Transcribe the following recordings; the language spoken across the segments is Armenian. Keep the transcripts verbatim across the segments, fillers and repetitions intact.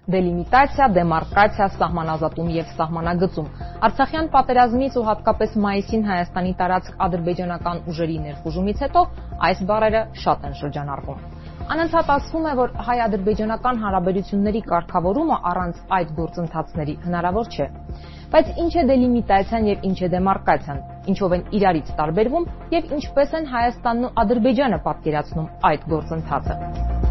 Դելիմիտացիա, դեմարկացիա, սահմանազատում եւ սահմանագծում։ Արցախյան պատերազմից ու հատկապես մայիսին Հայաստանի տարածք ադրբեջանական ուժերի ներխուժումից հետո այս բառերը շատ են շրջանառվում։ Անընդհատ ասվում է, որ հայ-ադրբեջանական հարաբերությունների կարգավորումը առանց այդ գործընթացների հնարավոր չէ։ Բայց ինչ է դելիմիտացիան եւ ինչ է դեմարկացիան, ինչով են իրարից տարբերվում եւ ինչպես են Հայաստանն ու Ադրբեջանը պատկերացնում այդ գործընթացը։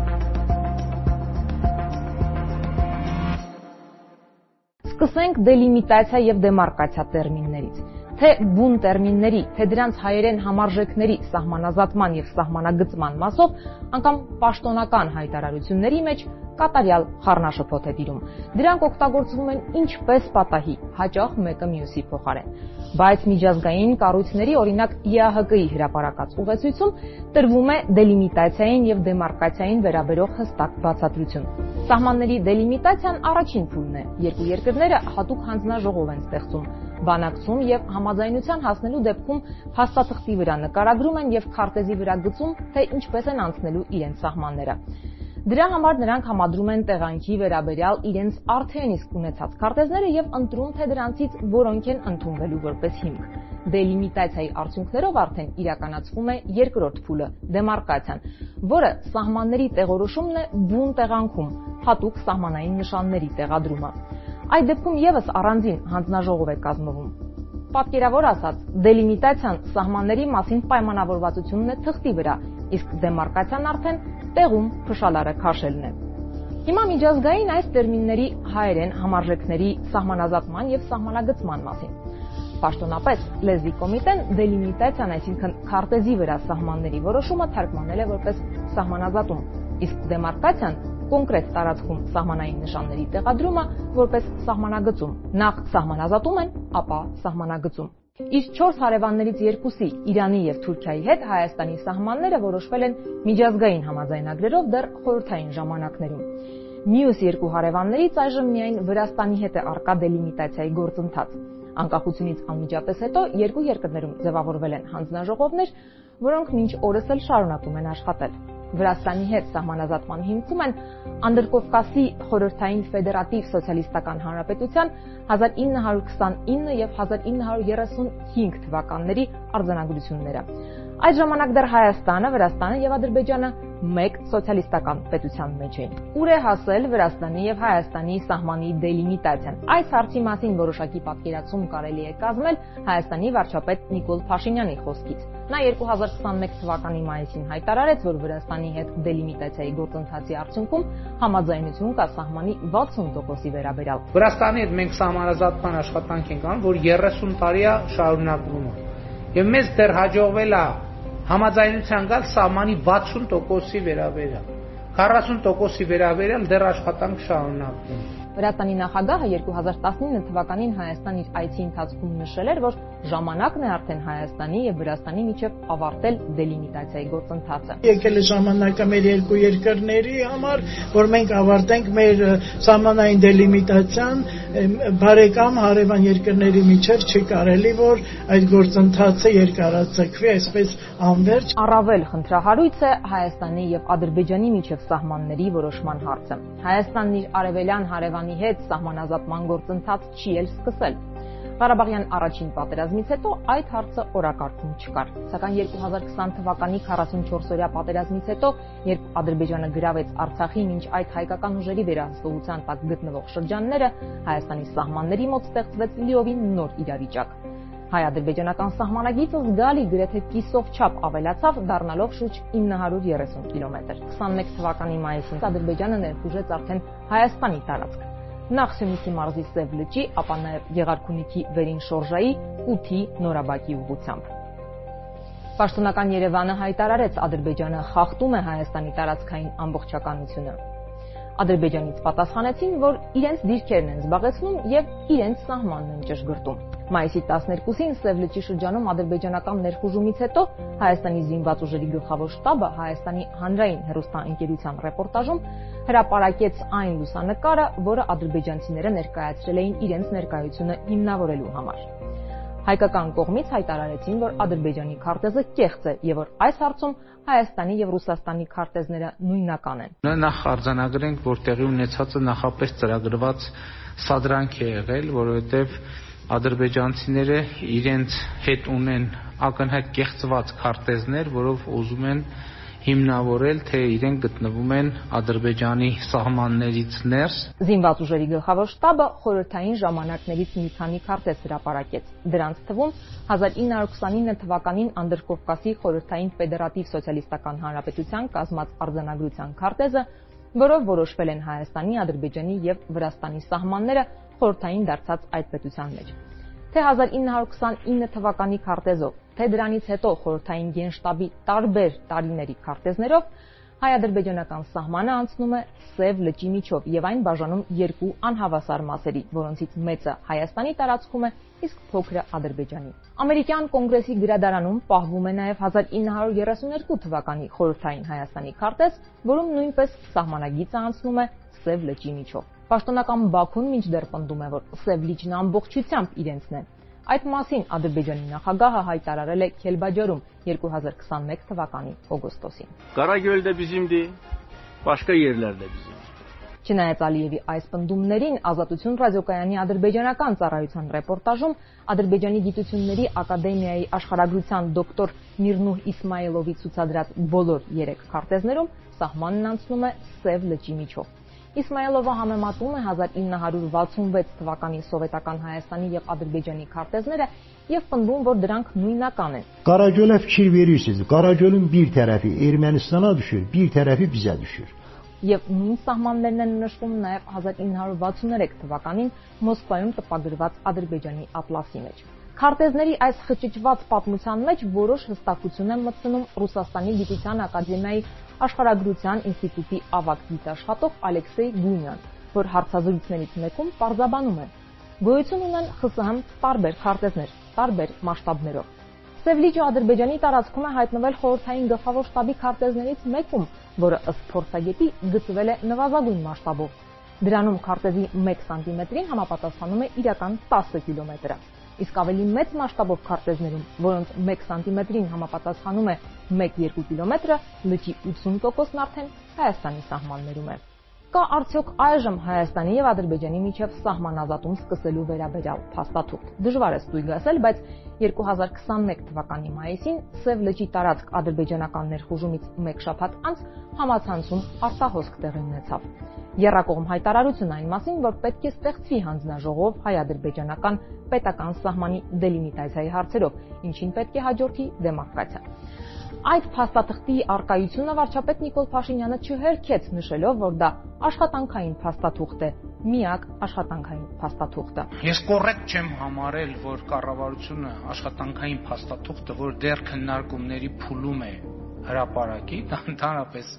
Սկսենք դելիմիտացիա եւ դեմարկացիա տերմիններից։ Թե բուն տերմինների, թե դրանց հայերեն համարժեքների սահմանազատման եւ սահմանագծման մասով, անգամ պաշտոնական հայտարարությունների մեջ կատարյալ խառնաշփոթ է տիրում։ Դրանք օգտագործվում են ինչպես պատահի, հաճախ մեկը մյուսի փոխարեն։ Բայց միջազգային կառույցների, օրինակ ի ա հա կի հրապարակած ուղեցույցում տրվում է դելիմիտացիային եւ դեմարկացիային վերաբերող հստակ բացատրություն։ Սահմանների դելիմիտացիան առաջին փուլն է։ Երկու երկրները հատուկ հանձնաժողով են ստեղծում, բանակցում եւ համաձայնության հասնելու դեպքում փաստաթղթի վրա նկարագրում են եւ քարտեզի վրա գծում, թե ինչպես են անցնելու իրենց սահմանները։ Դրա համար նրանք համադրում են տեղանքի վերաբերյալ իրենց արդեն իսկ ունեցած քարտեզները եւ ընտրում, թե դրանցից որոնք են ընդունվելու որպես հիմք։ Դելիմիտացիայի արդյունքներով արդեն իրականացվում է երկրորդ փուլը՝ դեմարկացիան, որը սահմանների տեղորոշումն է բուն տեղանքում, հատուկ սահմանային նշանների տեղադրումը։ Այդ դեպքում եւս առանձին հանձնաժողով է կազմվում։ Պատկերավոր ասած, դելիմիտացիան սահմանների մասին պայմանավորվածությունն է թղթի վրա, իսկ դեմարկացիան արդեն տեղում փշալարը քաշելն է։ Հիմա միջազգային այս տերմինների հայերեն համարժեքների սահմանազատման եւ սահմանագծման մասին։ Պաշտոնապես լեզվի կոմիտեն դելիմիտացիան, այսինքն քարտեզի վրա սահմանների որոշումը թարգմանել է որպես սահմանազատում, իսկ դեմարկացիան կոնկրետ տարածքում սահմանային նշանների տեղադրումը որպես սահմանագծում։ Նախ սահմանազատում են, ապա սահմանագծում։ Իսկ չորս հարևաններից երկուսի՝ Իրանի եւ Թուրքիայի հետ Հայաստանի սահմանները որոշվել են միջազգային համաձայնագրերով դեռ խորհրդային ժամանակներում։ Մյուս երկու հարևաններից այժմ միայն Վրաստանի հետ է առկա դելիմիտացիայի գործընթաց։ Անկախությունից անմիջապես հետո երկու երկրներում ձևավորվել են հանձնաժողովներ, որոնք մինչ օրս էլ շարունակում են աշխատել։ Վրաստանի հետ սահմանազատման հիմքում են Անդրկովկասի խորհրդային ֆեդերատիվ սոցիալիստական հանրապետության հազար ինը հարյուր քսանինը եւ հազար ինը հարյուր երեսունհինգ թվականների արձանագրությունները։ Այդ ժամանակ դեռ Հայաստանը, Վրաստանը եւ Ադրբեջանը մեկ սոցիալիստական պետության մեջ էին։ Ուր է հասել Վրաստանի եւ Հայաստանի սահմանի դելիմիտացիան։ Այս հարցի մասին որոշակի պատկերացում կարելի է կազմել Հայաստանի վարչապետ Նիկոլ Փաշինյանի խոսքից։ Նա երկու հազար քսանմեկ թվականի մայիսին հայտարարեց, որ Վրաստանի հետ դելիմիտացիայի գործընթացի արդյունքում համաձայնություն կա սահմանի վաթսուն տոկոսի վերաբերյալ։ Վրաստանի հետ մենք սահմանազատման աշխատանք ենք անում, որ երեսուն տարի է շարունակվում է։ Եվ մեզ դեռ հաջողվել է համաձայնության գալ սահմանի վաթսուն տոկոսի վերաբերյալ։ քառասուն տոկոսի վերաբերյալ դեռ աշխատանք շարունակվում է։ Վրաստանի նախագահը երկու հազար տասնինը թվականին Հայաստան իր այցի ընթացքում նշել էր, որ ժամանակն է արդեն Հայաստանի եւ Վրաստանի միջև ավարտել դելիմիտացիայի գործընթացը։ Եկել է ժամանակը մեր երկու երկրների համար, որ մենք ավարտենք մեր սահմանային դելիմիտացիան, բարեկամ հարևան երկրների միջև չի կարելի, որ այդ գործընթացը երկարաձգվի այսպես անվերջ։ Առավել խնդրահարույց է Հայաստանի եւ Ադրբեջանի միջև սահմանների որոշման հարցը։ Հայաստանն իր արևելյան հարևան հետ սահմանազատման գործընթաց չի էլ սկսել։ Ղարաբաղյան առաջին պատերազմից հետո այդ հարցը օրակարգում չկար։ Սակայն երկու հազար քսան թվականի քառասունչորսօրյա պատերազմից հետո, երբ Ադրբեջանը գրավեց Արցախի մինչ այդ հայկական ուժերի վերահսկողության տակ գտնվող շրջանները, Հայաստանի սահմանների մոտ ստեղծվեց լիովին նոր իրավիճակ։ Հայ-ադրբեջանական սահմանագիծը զգալի գրեթե կիսով չափ ավելացավ, դառնալով շուրջ ինը հարյուր երեսուն կիլոմետր։ քսանմեկ թվականի մայիսին Ադրբեջանը ներխուժեց արդեն Հայաստանի տարածք։ Նախ Սյունիքի մարզի Սև լճի, ապա նաև Գեղարքունիքի վերին շորժայի ութի նորաբակի ուղղությամբ։ Պաշտոնական Երևանը հայտարարեց, Ադրբեջանը խախտում է Հայաստանի տարածքային ամբողջականությունը։ Ադրբեջանից պատասխանեցին, որ իրենց դիրքերն են զբաղեցնում եւ իրենց սահմանն են ճշգրտում։ Մայիսի տասներկուսին Սև լճի շրջանում ադրբեջանական ներխուժումից հետո Հայաստանի զինված ուժերի գլխավոր շտաբը Հայաստանի հանրային հեռուստաընկերության ռեպորտաժում հրապարակեց այն լուսանկարը, որը ադրբեջանցիները ներկայացրել էին իրենց ներկայությունը հիմնավորելու համար։ Հայկական կողմից հայտարարեցին, որ Ադրբեջանի քարտեզը կեղծ է եւ որ այս հարցում Հայաստանի եւ Ռուսաստանի քարտեզները նույնական են։ Նախ արձանագրենք, որ տեղի ունեցածը նախապես ծրագրված սադրանք է եղել, որովհետեւ ադրբեջանցիները իրենց հետ ունեն ակնհայտ կեղծված քարտեզներ, որով ուզում են հիմնավորել, թե իրենք գտնվում են Ադրբեջանի սահմաններից ներս։ Զինված ուժերի գլխավոր շտաբը խորհրդային ժամանակներից մի քանի քարտեզ հրապարակեց։ Դրանց թվում հազար ինը հարյուր քսանինը թվականին Անդրկովկասի խորհրդային ֆեդերատիվ սոցիալիստական հանրապետության կազմած արձանագրության քարտեզը, որով որոշվել են Հայաստանի, Ադրբեջանի եւ Վրաստանի սահմանները խորհրդային դարձած այդ պետության մեջ։ Թե հազար ինը հարյուր քսանինը թվականի քարտեզով, թե դրանից հետո խորհրդային գենշտաբի տարբեր տարիների քարտեզներով հայ-ադրբեջանական սահմանը անցնում է Սև լճի միջով եւ այն բաժանում երկու անհավասար մասերի, որոնցից մեծը Հայաստանի տարածքում է, իսկ փոքրը Ադրբեջանի։ Ամերիկյան կոնգրեսի գրադարանում պահվում է նաեւ հազար ինը հարյուր երեսուններկու թվականի խորհրդային Հայաստանի քարտեզ, որում նույնպես սահմանագիծը անցնում է Սև լճի միջով։ Պաշտոնական Բաքուն մինչդեռ պնդում է, որ Սև լիճն ամբողջությամբ իրենցն է։ Այդ մասին Ադրբեջանի նախագահը հայտարարել է Քելբաջարում երկու հազար քսանմեկ թվականի օգոստոսին։ Կարագյոլ դե բիզիմդի, başka yerler de bizim։ Չնայած Ալիևի այս պնդումներին, Ազատություն ռադիոկայանի ադրբեջանական ծառայության ռեպորտաժում Ադրբեջանի գիտությունների ակադեմիայի աշխարհագրության դոկտոր Միրնուհ Իսմայելովի ցուցադրած բոլոր երեք քարտեզներում սահմանն անցնում է Սև լճի միջով։ Իսմայելովը համեմատում է հազար ինը հարյուր վաթսունվեց թվականի սովետական Հայաստանի եւ Ադրբեջանի քարտեզները եւ պնդում, որ դրանք նույնական են։ Qaragöl'e fikir verirsiniz. Qaragöl'ün bir tərəfi Ermənistana düşür, bir tərəfi bizə düşür։ Եվ նույն սահմաններն են նշվում նաեւ հազար ինը հարյուր վաթսուներեք թվականին Մոսկվայում տպագրված Ադրբեջանի ատլասի մեջ։ Քարտեզների այս խճճված պատմության մեջ որոշ հստակություն են մտցնում Ռուսաստանի գիտության ակադեմիայի աշխարհագրության ինստիտուտի ավագ գիտաշխատող Ալեքսեյ Գունյան, որ հարցազրույցներից մեկում պարզաբանում է. գոյություն ունեն ԽՍՀՄ տարբեր քարտեզներ, տարբեր մասշտաբներով։ Սև լիճը Ադրբեջանի տարածքում է հայտնվել խորհրդային գլխավոր շտաբի քարտեզներից մեկում, որը ըստ փորձագետի գծվել է նվազագույն մասշտաբով։ Դրանում քարտեզի մեկ սանտիմետրին համապատասխանում է իրական տասը կիլոմետրը։ Իսկ ավելի մեծ մասշտաբով քարտեզներում, որոնց մեկ սանտիմետրին համապատասխանում է մեկ-երկու կիլոմետրը, լճի ութսուն տոկոսն արդեն Հայաստանի սահմաններում է։ Կա արդյոք այժմ Հայաստանի եւ Ադրբեջանի միջև սահմանազատում սկսելու վերաբերյալ փաստաթուղթ։ Դժվար է ստույգ ասել, բայց երկու հազար քսանմեկ թվականի մայիսին Սև լճի տարածք ադրբեջանական ներխուժումից մեկ շաբաթ անց համացանցում արտահոսք տեղի ունեցավ։ Եռակողմ հայտարարություն այն մասին, որ պետք է ստեղծվի հանձնաժողով հայ-ադրբեջանական պետական սահմանի դելիմիտացիայի հարցերով, ինչին պետք է հաջորդի դեմարկրատիա։ Այդ փաստաթղթի արկայությունը վարչապետ Նիկոլ Փաշինյանը չհերքեց, նշելով, որ դա աշխատանքային փաստաթուղթ է, միակ աշխատանքային փաստաթուղթը։ Ես կոռեկտ չեմ համարել, որ կառավարությունը աշխատանքային փաստաթուղթը, որ դեռ քննարկումների փուլում է հրապարակի, դա ընդհանրապես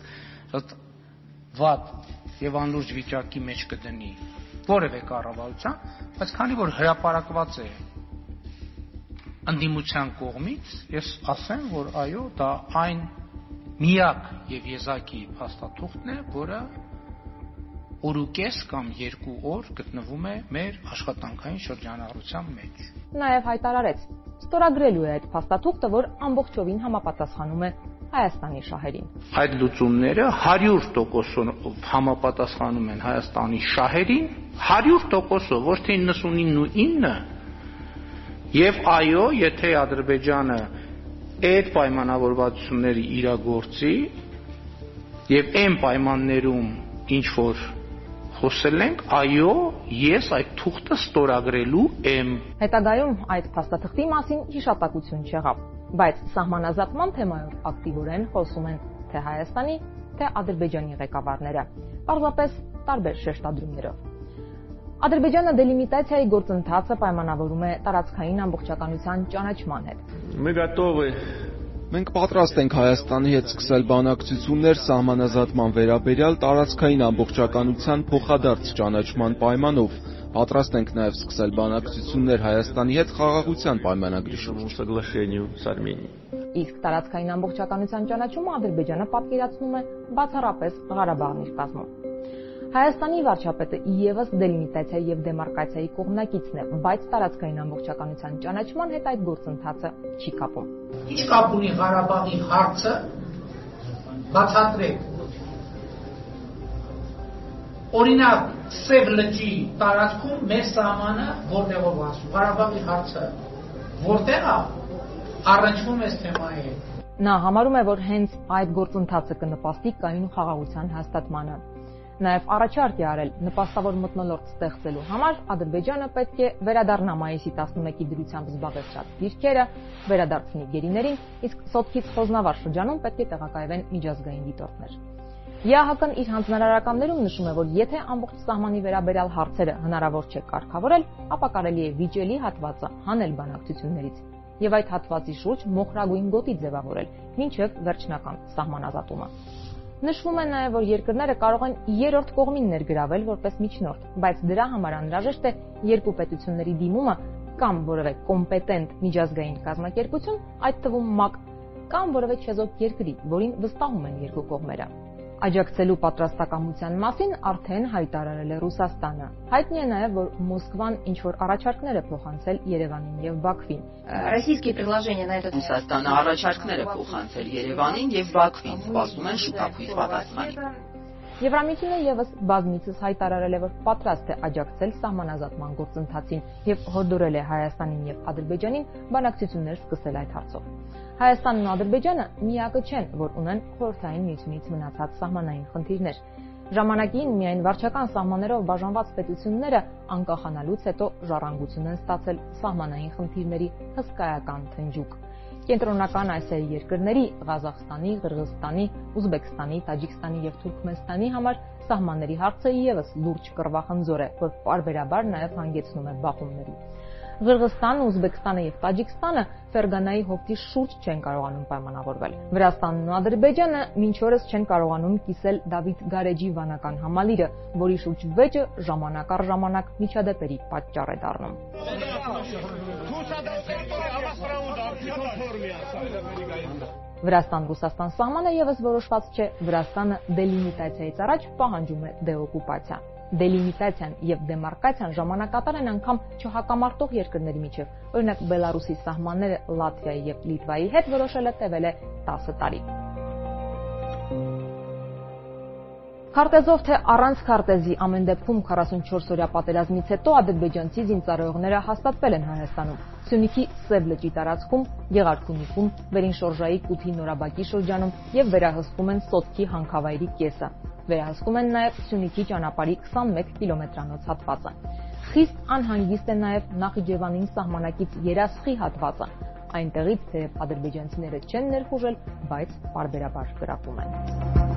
վատ եւ անլուրջ վիճակի մեջ կդնի որևէ կառավարության, բայց քանի որ հրապարակված է ընդդիմության կողմից, ես ասեմ, որ այո, դա այն միակ եւ եզակի փաստաթուղթն է, որը օրուկես կամ երկու օր գտնվում է մեր աշխատանքային շրջանառության մեջ։ Նաեւ հայտարարեց, ստորագրելու է այդ փաստաթուղթը, որ ամբողջովին համապատասխանում է Հայաստանի շահերին։ Այդ լուծումները հարյուր տոկոսով համապատասխանում են Հայաստանի շահերին, հարյուր տոկոսով, ոչ թե իննսունինն ու ինը, եւ այո, եթե Ադրբեջանը այդ պայմանավորվածությունները իրագործի եւ այն պայմաններում ինչ որ խոսել ենք, այո, ես այդ թուղթը ստորագրելու եմ։ Հետագայում այդ փաստաթղթի մասին հիշատակություն չեղավ, բայց սահմանազատման թեմայով ակտիվորեն խոսում են թե Հայաստանի, թե Ադրբեջանի ղեկավարները, պարզապես տարբեր շեշտադրումներով։ Ադրբեջանը դելիմիտացիայի գործընթացը պայմանավորում է տարածքային ամբողջականության ճանաչման հետ։ Մենք պատրաստ ենք Հայաստանի հետ սկսել բանակցություններ սահմանազատման վերաբերյալ տարածքային ամբողջականության փոխադարձ ճանաչման պայմանով։ Պատրաստ ենք նաև սկսել բանակցություններ Հայաստանի հետ խաղաղության պայմանագրի շուրջ։ Իսկ տարածքային ամբողջականության ճանաչումը Ադրբեջանը պատկերացնում է բացառապես Ղարաբաղն իր կազմում։ Հայաստանի վարչապետը իևս դելիմիտացիայի եւ դեմարկացիայի կողմնակիցն է, բայց տարածքային ամբողջականության ճանաչման հետ այդ գործընթացը չի կապում։ Ինչ կապ ունի Ղարաբաղի հարցը, բացատրեք։ Օրինակ, Սև լճի տարածքում մեր սահմանը որտեղով ասում, Ղարաբաղի հարցը որտեղ է, առնչվում է թեմայի հետ։ Նա համարում է, որ հենց այդ գործընթացը կնպաստի կայուն խաղաղության հաստատմանը։ Նաև առաջարկ է արել նպաստավոր մթնոլորտ ստեղծելու համար Ադրբեջանը պետք է վերադառնա մայիսի տասնմեկի դրությամբ զբաղեցրած դիրքերը, վերադարձնի գերիներին, իսկ Սոտքից Խոզնավար շրջանում պետք է տեղակայվեն միջազգային դիտորդներ։ ԵԱՀԿ-ն իր հանձնարարականներում նշում է, որ եթե ամբողջ սահմանի վերաբերյալ հարցերը հնարավոր չէ կարգավորել, ապա կարելի է վիճելի հատվածը հանել բանակցություններից եւ այդ հատվածի շուրջ մոխրագույն գոտի ձևավորել, մինչեւ վերջնական սահմանազատումը։ Նշվում է նաեւ, որ երկրները կարող են երրորդ կողմին ներգրավել որպես միջնորդ, բայց դրա համար անհրաժեշտ է երկու պետությունների դիմումը կամ որևէ կոմպետենտ միջազգային կազմակերպություն, այդ թվում ՄԱԿ, կամ որևէ չեզոք երկրի, որին վստահում են երկու կողմերը։ Աջակցելու պատրաստակամության մասին արդեն հայտարարել է Ռուսաստանը։ Հայտնի է նաև, որ Մոսկվան ինչ-որ առաջարկներ է փոխանցել Երևանին եւ Բաքվին։ Российские предложения на этот Ռուսաստանը առաջարկներ է փոխանցել Երևանին եւ Բաքվին, սպասում են շուտափույթ պատասխանի։ Եվրամիությունը եւս բազմիցս հայտարարել է, որ պատրաստ է աջակցել սահմանազատման գործընթացին եւ հորդորել է Հայաստանին եւ Ադրբեջանին բանակցություններ սկսել այդ հարցով։ Հայաստանն ու Ադրբեջանը միակը չեն, որ ունեն խորհրդային միությունից մնացած սահմանային խնդիրներ։ Ժամանակին միայն վարչական սահմաններով բաժանված պետությունները անկախանալուց հետո ժառանգություն են ստացել սահմանային խնդիրների հսկայական թնջուկ։ Կենտրոնական Ասիայի երկրների Ղազախստանի, Ղրղызստանի, Ուզբեկստանի, Տաջիկստանի եւ Թուրքմենստանի համար սահմանների հարցը եւս լուրջ կռվախնձոր է, որ պարբերաբար նաեւ հանգեցնում է բախումների։ Ղրղызստանն, Ուզբեկստանը եւ Տաջիկստանը Ֆերգանայի հովտի շուրջ չեն կարողանում պայմանավորվել։ Վրաստանն ու Ադրբեջանը մինչ օրս չեն կարողանում կիսել Դավիթ Գարեջի վանական համալիրը, որի շուրջ վեճը ժամանակ առ ժամանակ միջադեպերի պատճառ է դառնում։ Վրաստան-Ռուսաստան սահմանը եւս որոշված չէ, Վրաստանը դելիմիտացիայից առաջ պահանջում է դեօկուպացիա։ Դելիմիտացիան եւ դեմարկացիան ժամանակատար են անգամ չհակամարտող երկրների միջև, օրինակ Բելարուսի սահմանները Լատվիայի եւ Լիտվայի հետ որոշելը տևել է տասը տարի։ Քարտեզով թե առանց քարտեզի ամեն դեպքում քառասունչորս օրյա պատերազմից հետո ադրբեջանցի զինծառայողները հաստատվել են Հայաստանում։ Սյունիքի Սև լճի տարածքում, Գեղարքունիքում, Վերինշորժայի Կութի Նորաբակի շրջանում եւ վերահսկում են Սոտքի հանքավայրի կեսը։ Վերահսկում են նաև Սյունիքի ճանապարհի քսանմեկ կիլոմետրանոց հատվածը։ Խիստ անհանգիստ է նաև Նախիջևանին սահմանակից Երասխի հատվածը։ Այնտեղից, թեև ադրբեջանցիները չեն ներխուժել, բայց պարբերաբար կրակում են։